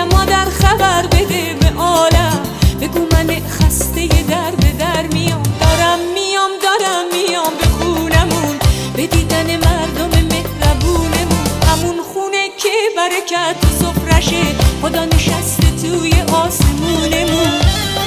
مادر خبر بده به عالم، بگو من خسته در به در میام، دارم میام به خونمون، به دیدن مردم مهربونمون، همون خونه که برکت تو سفرشه، خدا نشسته توی آسمونمون.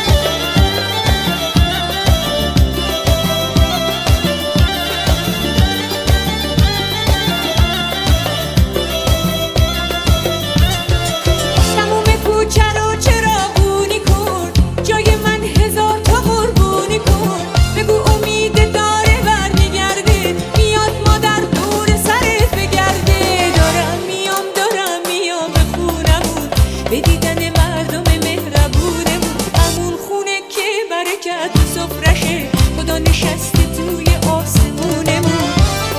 به دیدن مردم مهربونمون، همون خونه که برکت تو سفرشه، خدا نشسته توی آسمونمون.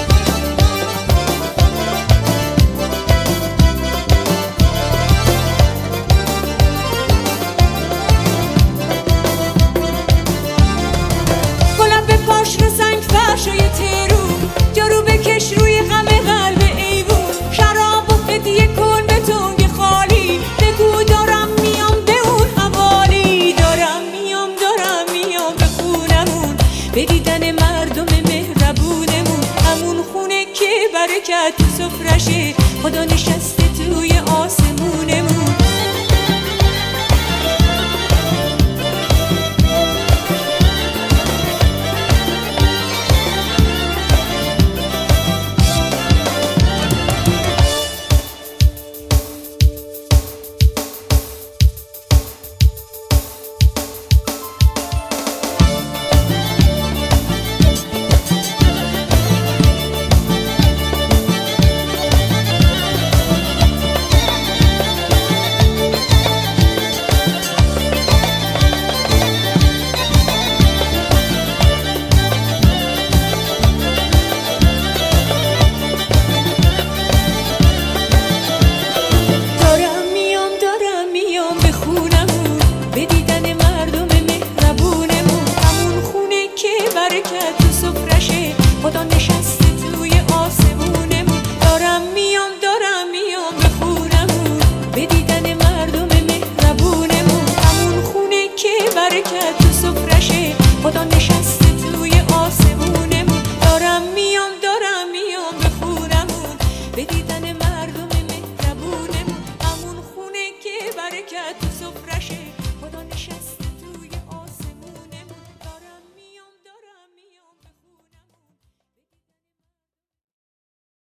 گلم به پاش رو سنگ فرشای تیرون، جارو بکش روی غم قلب ایوون، شراب و هدیه کن به تنگ خالی، بگو دارم میام به اون حوالی، دارم میام به خونمون، به دیدن مردم مهربونمون، همون خونه که برکت تو سفرشه، خدا نشسته توی آسمونمون. به دیدن مردم مهربونمون، همون خونه که برکت تو سفرشه، خدا نشسته توی آسمونمون، دارم میام به خونمون، به دیدن مردم مهربونمون، همون خونه که برکت تو سفرشه، خدا نشسته توی آسمونمون، دارم میام به خونمون، به دیدن مردم مهربونمون، همون خونه که برکت تو سفرشه.